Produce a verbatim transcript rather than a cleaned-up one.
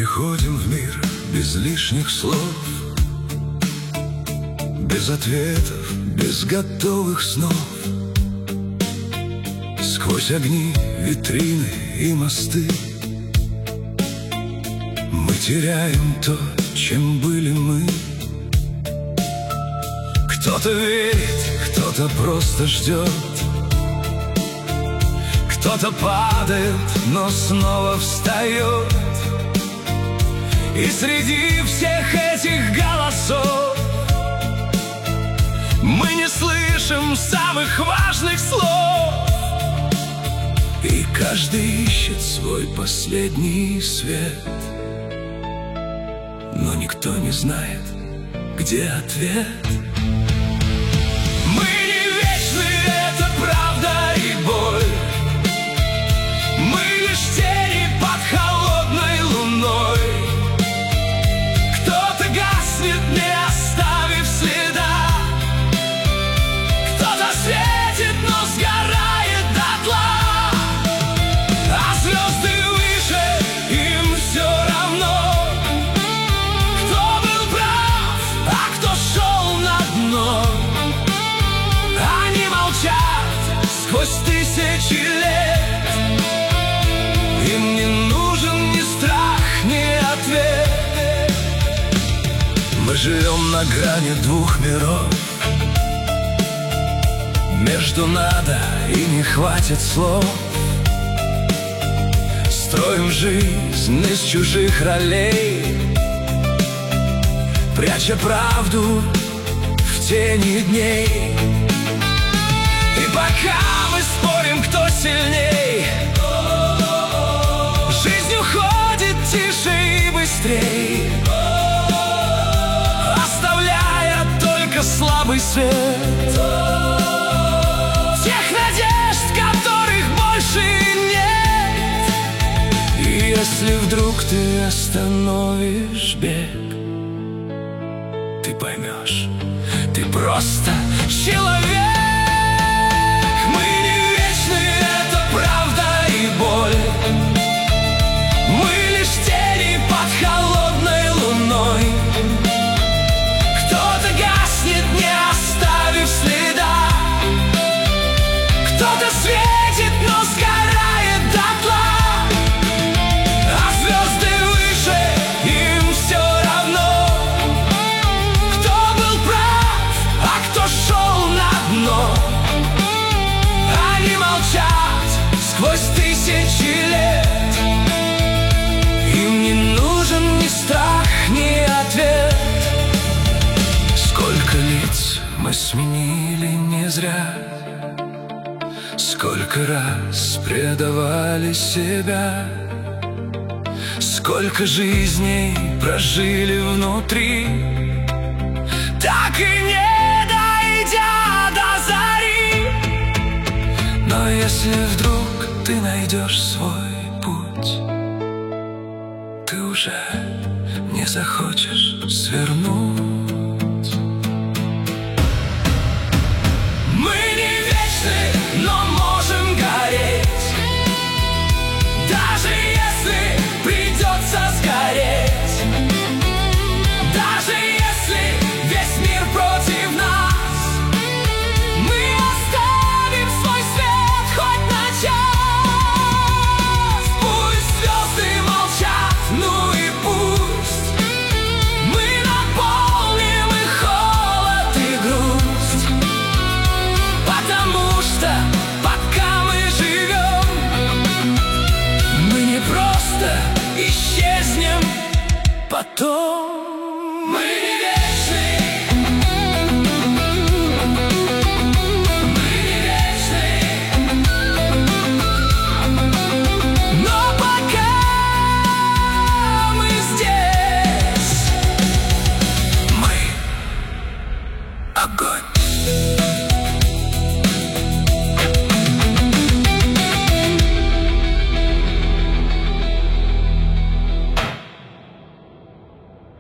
приходим в мир без лишних слов, без ответов, без готовых снов. Сквозь огни, витрины и мосты мы теряем то, чем были мы. Кто-то верит, кто-то просто ждет, кто-то падает, но снова встает. И среди всех этих голосов мы не слышим самых важных слов. И каждый ищет свой последний свет, но никто не знает, где ответ. Мы не вечны, это правда и боль. Мы лишь тени под холодной луной. Кто-то гаснет, не оставив следа, кто-то светит, но сгорает дотла. А звезды выше, им все равно, кто был прав, а кто шел на дно. Они молчат сквозь тысячи лет. Им не нужен ни страх, ни ответ. Мы живем на грани двух миров, между надо и не хватит слов. Строим жизнь из чужих ролей, пряча правду в тени дней. И пока мы спорим, кто сильней, жизнь уходит тише и быстрей, оставляя только слабый свет тех надежд, которых больше нет. И если вдруг ты остановишь бег, ты поймешь, ты просто человек. Мы не вечны, это правда и боль. Мы лишь тени под холодной луной. Кто-то гаснет, не оставив следа, кто-то светит, но сгорает дотла. А звезды выше, им все равно, кто был прав, а кто шел на дно. Они молчат сквозь тысячи лет. Им не нужен ни страх, ни ответ. Сколько лиц мы сменили не зря, сколько раз предавали себя, сколько жизней прожили внутри, так и не дойдя до зари. Но если вдруг ты найдешь свой путь, ты уже не захочешь свернуть.